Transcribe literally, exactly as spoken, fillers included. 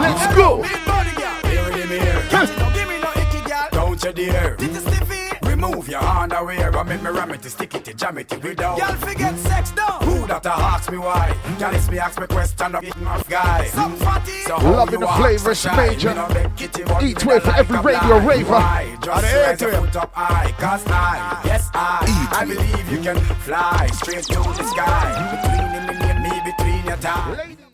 Let's go. Don't you dare. Remove your underwear and make me ram it, stick it, jam it, without. Y'all forget sex down. Who that ask me why? Y'all is me ask me question of my guy. Some fatty. So loving the flavors, major. Eat way for every radio raver. Just raise your foot up high, cause I, yes I, I believe you can fly straight to the sky. Between me and me, between your thighs.